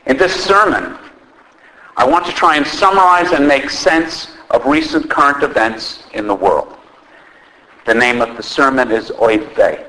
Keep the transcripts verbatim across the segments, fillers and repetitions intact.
In this sermon, I want to try and summarize and make sense of recent current events in the world. The name of the sermon is Oy Vey.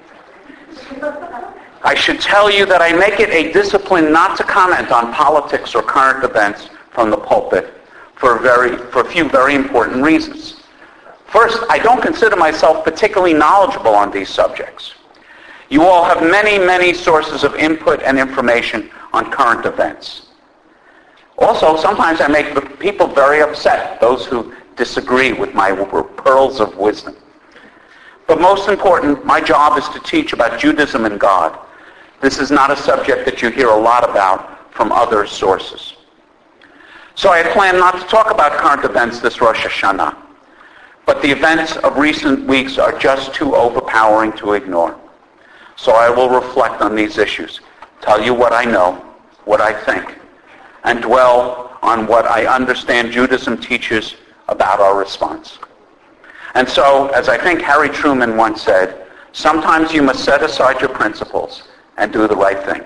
I should tell you that I make it a discipline not to comment on politics or current events from the pulpit for a, very, for a few very important reasons. First, I don't consider myself particularly knowledgeable on these subjects. You all have many, many sources of input and information on current events. Also, sometimes I make the people very upset, those who disagree with my pearls of wisdom. But most important, my job is to teach about Judaism and God. This is not a subject that you hear a lot about from other sources. So I plan not to talk about current events this Rosh Hashanah. But the events of recent weeks are just too overpowering to ignore. So I will reflect on these issues, tell you what I know, what I think, and dwell on what I understand Judaism teaches about our response. And so, as I think Harry Truman once said, sometimes you must set aside your principles and do the right thing.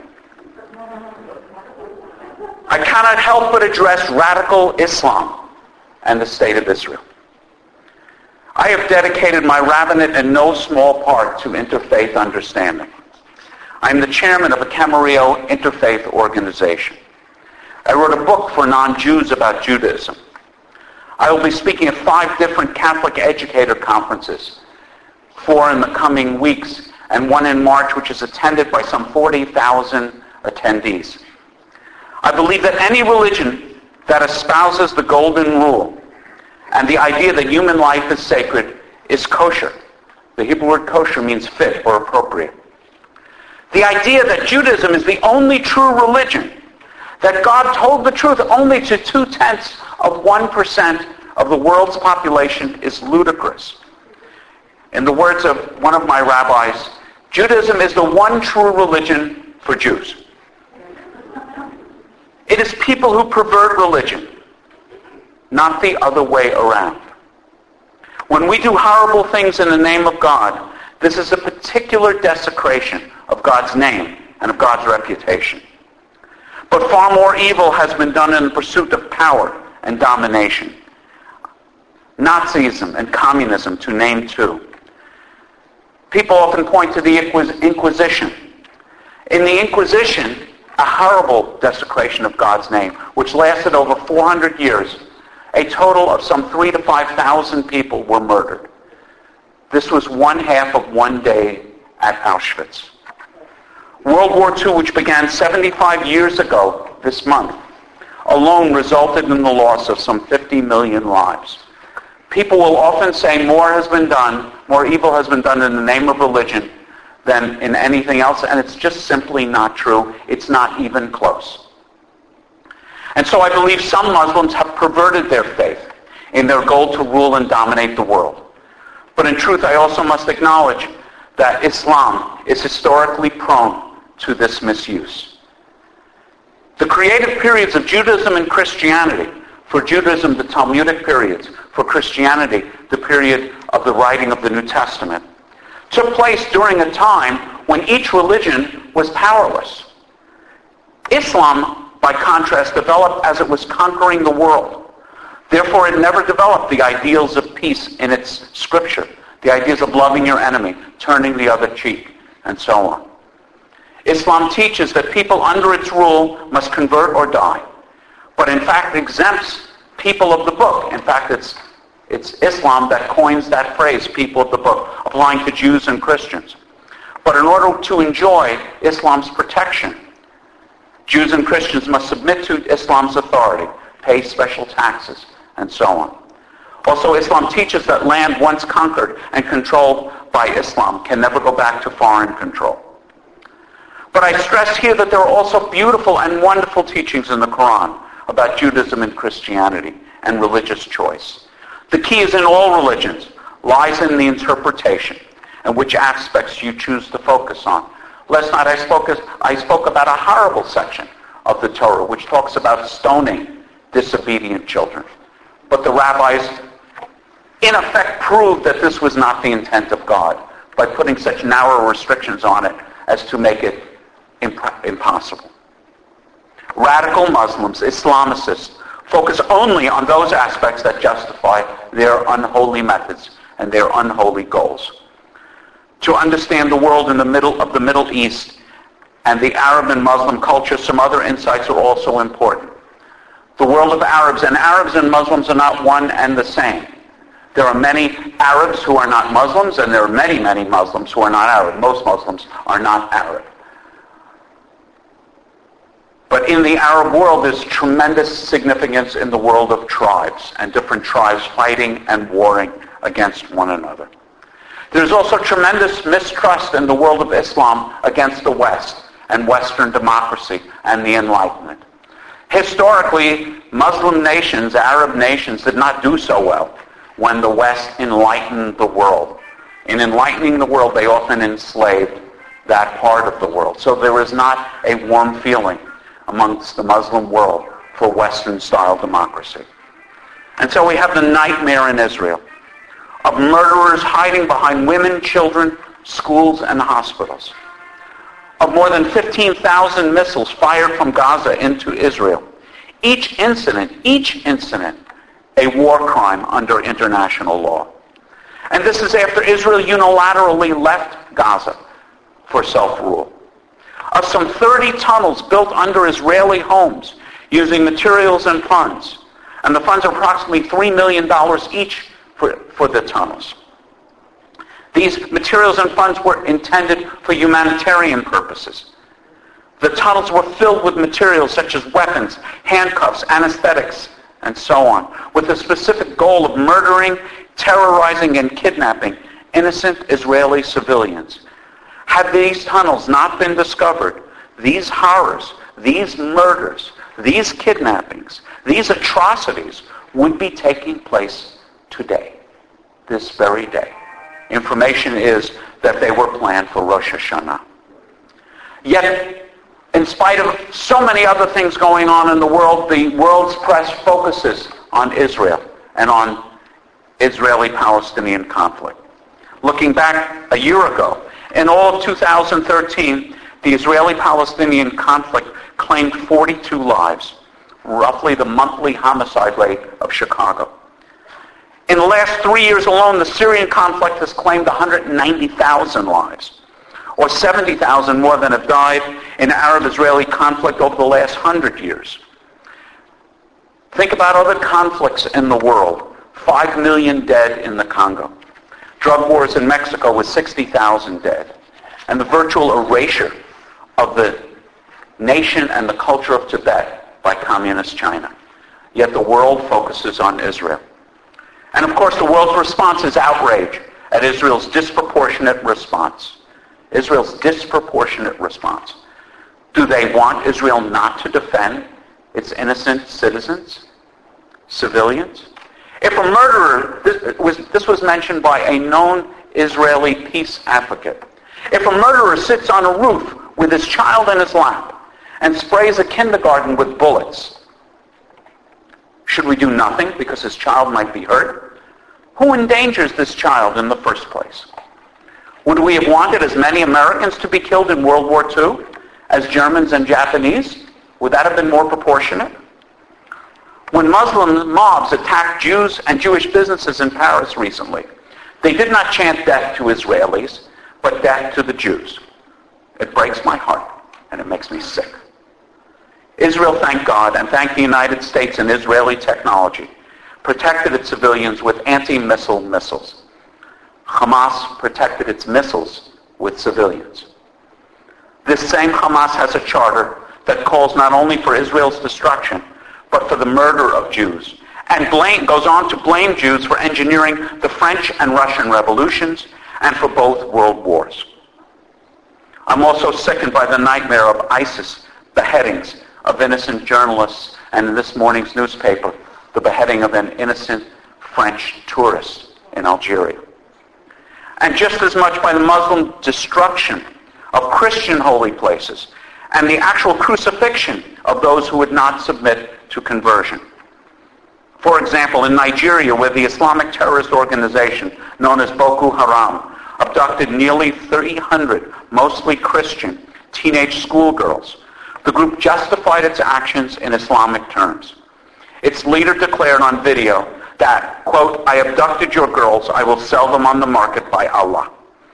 I cannot help but address radical Islam and the state of Israel. I have dedicated my rabbinate in no small part to interfaith understanding. I'm the chairman of a Camarillo interfaith organization. I wrote a book for non-Jews about Judaism. I will be speaking at five different Catholic educator conferences, four in the coming weeks, and one in March, which is attended by some forty thousand attendees. I believe that any religion that espouses the golden rule and the idea that human life is sacred is kosher. The Hebrew word kosher means fit or appropriate. The idea that Judaism is the only true religion, that God told the truth only to two-tenths of one percent of the world's population, is ludicrous. In the words of one of my rabbis, Judaism is the one true religion for Jews. It is people who pervert religion, not the other way around. When we do horrible things in the name of God, this is a particular desecration of God's name and of God's reputation. But far more evil has been done in the pursuit of power and domination. Nazism and communism, to name two. People often point to the Inquisition. In the Inquisition, a horrible desecration of God's name, which lasted over four hundred years, a total of some three to five thousand people were murdered. This was one half of one day at Auschwitz. World War Two, which began seventy-five years ago this month, alone resulted in the loss of some fifty million lives. People will often say more has been done, more evil has been done in the name of religion than in anything else, and it's just simply not true. It's not even close. And so I believe some Muslims have perverted their faith in their goal to rule and dominate the world. But in truth, I also must acknowledge that Islam is historically prone to this misuse. The creative periods of Judaism and Christianity, for Judaism, the Talmudic periods, for Christianity, the period of the writing of the New Testament, took place during a time when each religion was powerless. Islam, by contrast, developed as it was conquering the world. Therefore, it never developed the ideals of peace in its scripture, the ideas of loving your enemy, turning the other cheek, and so on. Islam teaches that people under its rule must convert or die, but in fact exempts people of the book. In fact, it's, it's Islam that coins that phrase, people of the book, applying to Jews and Christians. But in order to enjoy Islam's protection, Jews and Christians must submit to Islam's authority, pay special taxes, and so on. Also, Islam teaches that land once conquered and controlled by Islam can never go back to foreign control. But I stress here that there are also beautiful and wonderful teachings in the Quran about Judaism and Christianity and religious choice. The key is in all religions, lies in the interpretation and which aspects you choose to focus on. Last night I spoke, I spoke about a horrible section of the Torah which talks about stoning disobedient children. But the rabbis in effect proved that this was not the intent of God by putting such narrow restrictions on it as to make it imp- impossible. Radical Muslims, Islamicists, focus only on those aspects that justify their unholy methods and their unholy goals. To understand the world in the middle of the Middle East and the Arab and Muslim culture, some other insights are also important. The world of Arabs, and Arabs and Muslims are not one and the same. There are many Arabs who are not Muslims, and there are many, many Muslims who are not Arab. Most Muslims are not Arab. But in the Arab world, there's tremendous significance in the world of tribes, and different tribes fighting and warring against one another. There's also tremendous mistrust in the world of Islam against the West and Western democracy and the Enlightenment. Historically, Muslim nations, Arab nations, did not do so well when the West enlightened the world. In enlightening the world, they often enslaved that part of the world. So there is not a warm feeling amongst the Muslim world for Western-style democracy. And so we have the nightmare in Israel of murderers hiding behind women, children, schools, and hospitals. Of more than fifteen thousand missiles fired from Gaza into Israel. Each incident, each incident, a war crime under international law. And this is after Israel unilaterally left Gaza for self-rule. Of some thirty tunnels built under Israeli homes using materials and funds. And the funds are approximately three million dollars each for, for the tunnels. These materials and funds were intended for humanitarian purposes. The tunnels were filled with materials such as weapons, handcuffs, anesthetics, and so on, with the specific goal of murdering, terrorizing, and kidnapping innocent Israeli civilians. Had these tunnels not been discovered, these horrors, these murders, these kidnappings, these atrocities would be taking place today, this very day. Information is that they were planned for Rosh Hashanah. Yet, in spite of so many other things going on in the world, the world's press focuses on Israel and on Israeli-Palestinian conflict. Looking back a year ago, in all of two thousand thirteen, the Israeli-Palestinian conflict claimed forty-two lives, roughly the monthly homicide rate of Chicago. In the last three years alone, the Syrian conflict has claimed one hundred ninety thousand lives, or seventy thousand more than have died in Arab-Israeli conflict over the last hundred years. Think about other conflicts in the world. Five million dead in the Congo. Drug wars in Mexico with sixty thousand dead. And the virtual erasure of the nation and the culture of Tibet by communist China. Yet the world focuses on Israel. And of course the world's response is outrage at Israel's disproportionate response. Israel's disproportionate response. Do they want Israel not to defend its innocent citizens, civilians? If a murderer, this was, this was mentioned by a known Israeli peace advocate. If a murderer sits on a roof with his child in his lap and sprays a kindergarten with bullets, should we do nothing because his child might be hurt? Who endangers this child in the first place? Would we have wanted as many Americans to be killed in World War Two as Germans and Japanese? Would that have been more proportionate? When Muslim mobs attacked Jews and Jewish businesses in Paris recently, they did not chant death to Israelis, but death to the Jews. It breaks my heart, and it makes me sick. Israel, thank God, and thank the United States and Israeli technology, protected its civilians with anti-missile missiles. Hamas protected its missiles with civilians. This same Hamas has a charter that calls not only for Israel's destruction, but for the murder of Jews, and blame, goes on to blame Jews for engineering the French and Russian revolutions and for both world wars. I'm also sickened by the nightmare of ISIS beheadings of innocent journalists, and in this morning's newspaper, the beheading of an innocent French tourist in Algeria. And just as much by the Muslim destruction of Christian holy places and the actual crucifixion of those who would not submit to conversion. For example, in Nigeria, where the Islamic terrorist organization known as Boko Haram abducted nearly three hundred, mostly Christian, teenage schoolgirls, The group justified its actions in Islamic terms. Its leader declared on video that, quote, "I abducted your girls. I will sell them on the market by Allah.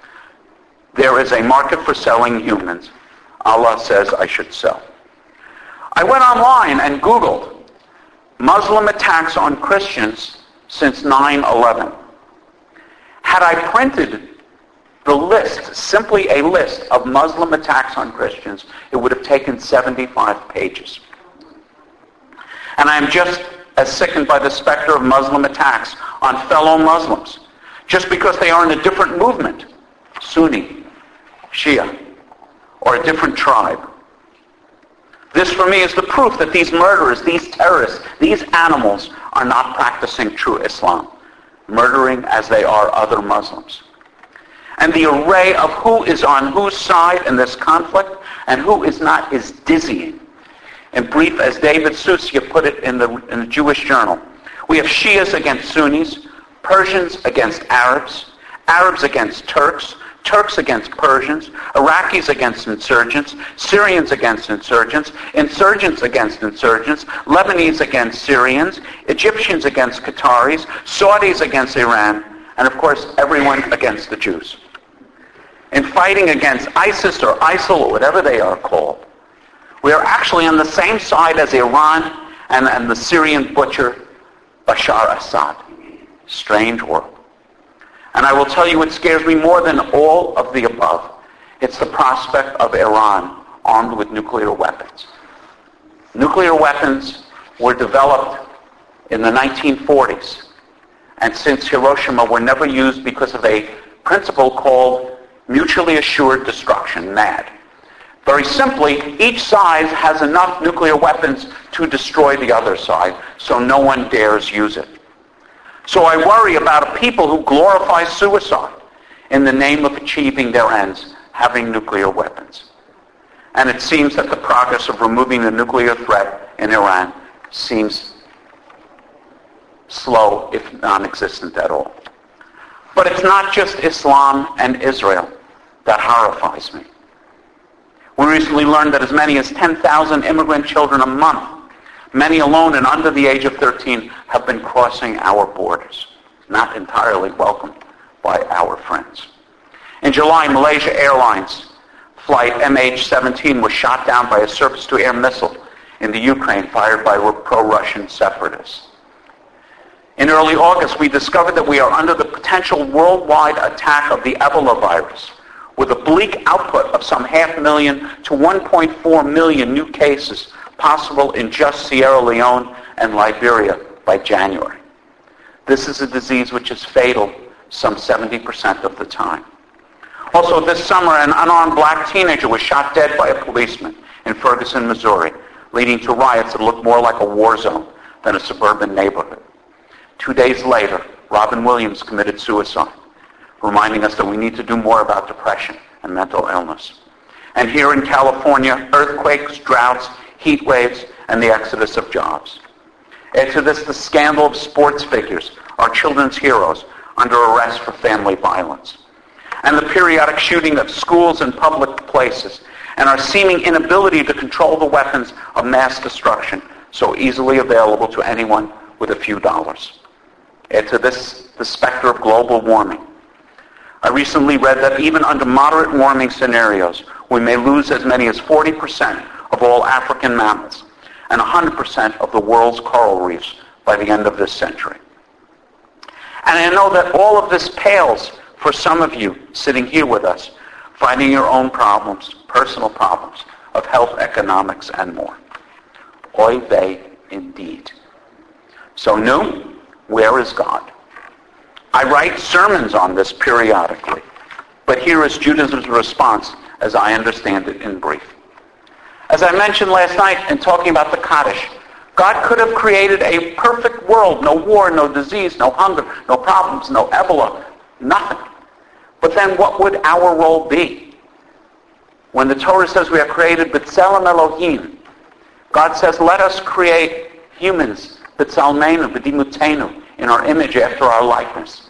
There is a market for selling humans. Allah says I should sell." I went online and Googled Muslim attacks on Christians since nine eleven. Had I printed the list, simply a list of Muslim attacks on Christians, it would have taken seventy-five pages. And I am just as sickened by the specter of Muslim attacks on fellow Muslims, just because they are in a different movement, Sunni, Shia, or a different tribe. This for me is the proof that these murderers, these terrorists, these animals are not practicing true Islam, murdering as they are other Muslims. And the array of who is on whose side in this conflict and who is not is dizzying. In brief, as David Susia put it in the, in the Jewish Journal, we have Shias against Sunnis, Persians against Arabs, Arabs against Turks, Turks against Persians, Iraqis against insurgents, Syrians against insurgents, insurgents against insurgents, Lebanese against Syrians, Egyptians against Qataris, Saudis against Iran, and of course everyone against the Jews. In fighting against ISIS or ISIL or whatever they are called, we are actually on the same side as Iran and, and the Syrian butcher Bashar Assad. Strange world. And I will tell you what scares me more than all of the above. It's the prospect of Iran armed with nuclear weapons. Nuclear weapons were developed in the nineteen forties. And since Hiroshima were never used because of a principle called mutually assured destruction, MAD. Very simply, each side has enough nuclear weapons to destroy the other side, so no one dares use it. So I worry about a people who glorify suicide in the name of achieving their ends, having nuclear weapons. And it seems that the progress of removing the nuclear threat in Iran seems slow, if non-existent at all. But it's not just Islam and Israel that horrifies me. We recently learned that as many as ten thousand immigrant children a month, many alone and under the age of thirteen, have been crossing our borders, not entirely welcomed by our friends. In July, Malaysia Airlines flight M H seventeen was shot down by a surface-to-air missile in the Ukraine fired by pro-Russian separatists. In early August, we discovered that we are under the potential worldwide attack of the Ebola virus, with a bleak output of some half million to one point four million new cases possible in just Sierra Leone and Liberia by January. This is a disease which is fatal some seventy percent of the time. Also this summer, an unarmed black teenager was shot dead by a policeman in Ferguson, Missouri, leading to riots that looked more like a war zone than a suburban neighborhood. Two days later, Robin Williams committed suicide, reminding us that we need to do more about depression and mental illness. And here in California, earthquakes, droughts, heat waves, and the exodus of jobs. Add to this the scandal of sports figures, our children's heroes, under arrest for family violence. And the periodic shooting of schools and public places, and our seeming inability to control the weapons of mass destruction so easily available to anyone with a few dollars. Add to this the specter of global warming. I recently read that even under moderate warming scenarios, we may lose as many as forty percent of all African mammals and one hundred percent of the world's coral reefs by the end of this century. And I know that all of this pales for some of you sitting here with us, fighting your own problems, personal problems of health, economics, and more. Oy vey, indeed. So new, where is God? I write sermons on this periodically, but here is Judas' response as I understand it in brief. As I mentioned last night in talking about the Kaddish, God could have created a perfect world, no war, no disease, no hunger, no problems, no Ebola, nothing. But then what would our role be? When the Torah says we are created b'tselem Elohim, God says, let us create humans b'tzelmenu, b'dimutenu, in our image after our likeness.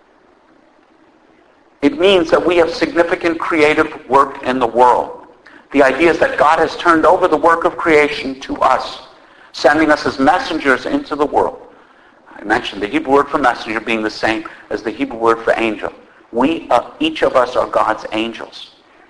It means that we have significant creative work in the world The idea is that God has turned over the work of creation to us, sending us as messengers into the world. I mentioned the Hebrew word for messenger being the same as the Hebrew word for angel. We, uh, each of us are God's angels.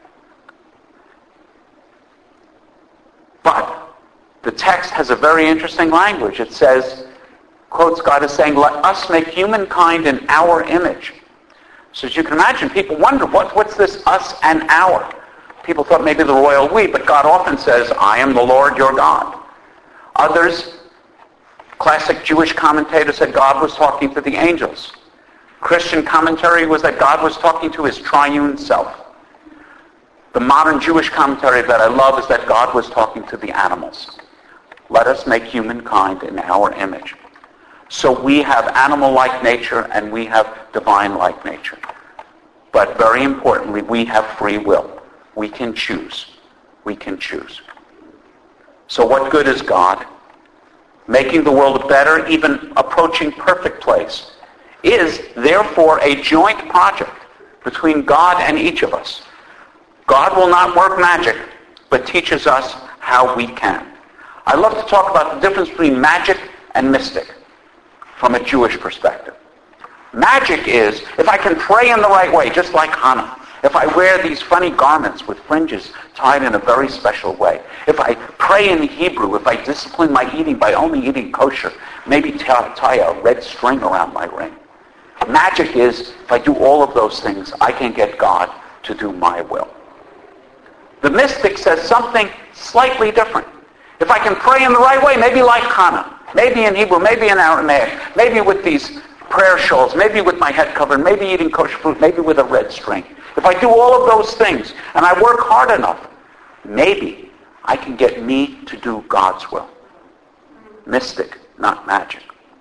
But the text has a very interesting language. It says, quotes God as saying, let us make humankind in our image. So as you can imagine, people wonder, what, what's this us and our? People thought maybe the royal we, but God often says, I am the Lord your God. Others, classic Jewish commentators, said God was talking to the angels. Christian commentary was that God was talking to his triune self. The modern Jewish commentary that I love is that God was talking to the animals. Let us make humankind in our image. So we have animal-like nature and we have divine-like nature. But very importantly, we have free will. We can choose. We can choose. So what good is God? Making the world a better, even approaching perfect place, is therefore a joint project between God and each of us. God will not work magic, but teaches us how we can. I love to talk about the difference between magic and mystic from a Jewish perspective. Magic is, if I can pray in the right way, just like Hannah, if I wear these funny garments with fringes tied in a very special way, if I pray in Hebrew, if I discipline my eating by only eating kosher, maybe tie, tie a red string around my ring. Magic is, if I do all of those things, I can get God to do my will. The mystic says something slightly different. If I can pray in the right way, maybe like Hannah, maybe in Hebrew, maybe in Aramaic, maybe with these prayer shawls, maybe with my head covered, maybe eating kosher food, maybe with a red string. If I do all of those things and I work hard enough, maybe I can get me to do God's will. Mystic, not magic.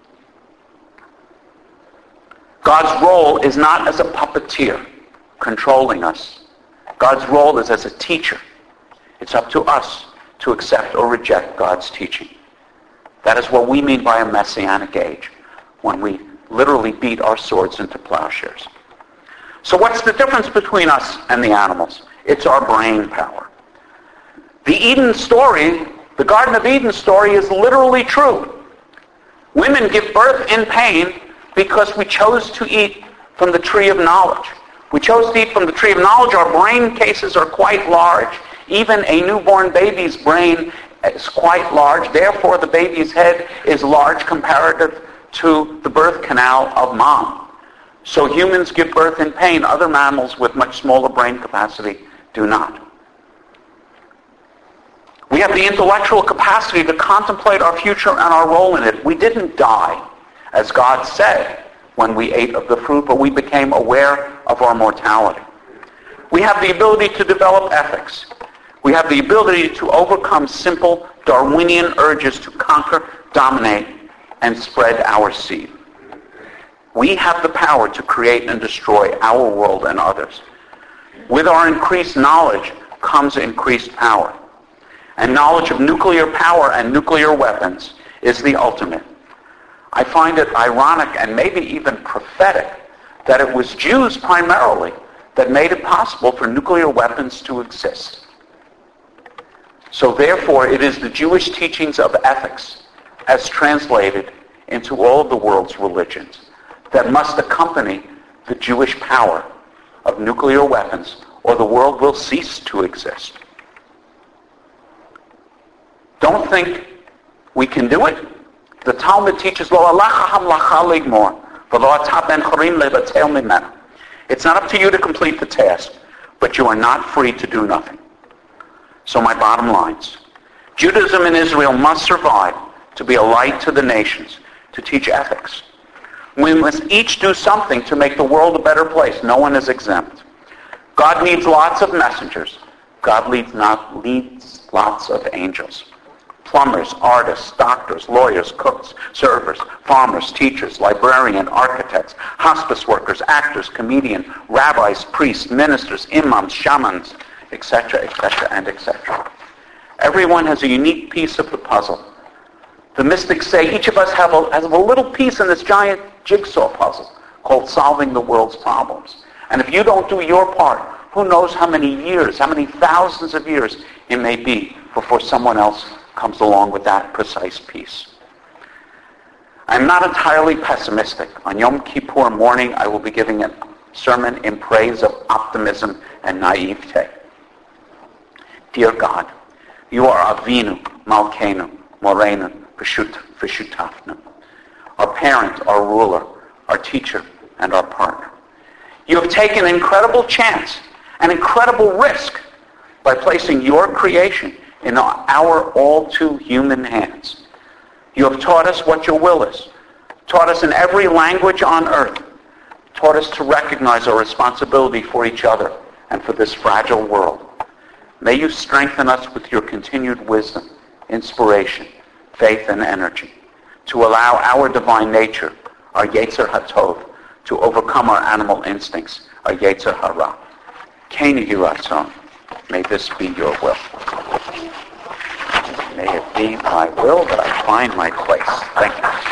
God's role is not as a puppeteer controlling us. God's role is as a teacher. It's up to us to accept or reject God's teaching. That is what we mean by a messianic age, when we literally beat our swords into plowshares. So what's the difference between us and the animals? It's our brain power. The Eden story, the Garden of Eden story, is literally true. Women give birth in pain because we chose to eat from the tree of knowledge. We chose to eat from the tree of knowledge. Our brain cases are quite large. Even a newborn baby's brain is quite large. Therefore, the baby's head is large comparative to the birth canal of mom. So humans give birth in pain. Other mammals with much smaller brain capacity do not. We have the intellectual capacity to contemplate our future and our role in it. We didn't die, as God said, when we ate of the fruit, but we became aware of our mortality. We have the ability to develop ethics. We have the ability to overcome simple Darwinian urges to conquer, dominate, and spread our seed. We have the power to create and destroy our world and others. With our increased knowledge comes increased power. And knowledge of nuclear power and nuclear weapons is the ultimate. I find it ironic and maybe even prophetic that it was Jews primarily that made it possible for nuclear weapons to exist. So therefore, it is the Jewish teachings of ethics, as translated into all of the world's religions, that must accompany the Jewish power of nuclear weapons, or the world will cease to exist. Don't think we can do it. The Talmud teaches, it's not up to you to complete the task, but you are not free to do nothing. So my bottom lines. Judaism in Israel must survive to be a light to the nations, to teach ethics. We must each do something to make the world a better place. No one is exempt. God needs lots of messengers. God leads, not, leads lots of angels. Plumbers, artists, doctors, lawyers, cooks, servers, farmers, teachers, librarians, architects, hospice workers, actors, comedians, rabbis, priests, ministers, imams, shamans, et cetera, et cetera, and et cetera. Everyone has a unique piece of the puzzle. The mystics say each of us have a, has a little piece in this giant jigsaw puzzle called solving the world's problems. And if you don't do your part, Who knows how many years, how many thousands of years it may be before someone else comes along with that precise peace. I'm not entirely pessimistic. On Yom Kippur morning, I will be giving a sermon in praise of optimism and naivete. Dear God, you are Avinu, Malkeinu, Morenu, V'shutafnu, our parent, our ruler, our teacher, and our partner. You have taken an incredible chance, an incredible risk, by placing your creation in our all too human hands. You have taught us what your will is, taught us in every language on earth, taught us to recognize our responsibility for each other and for this fragile world. May you strengthen us with your continued wisdom, inspiration, faith, and energy to allow our divine nature, our Yetzer HaTov, to overcome our animal instincts, our Yetzer Hara. Keni Yiratzon. May this be your will. May it be my will that I find my place. Thank you.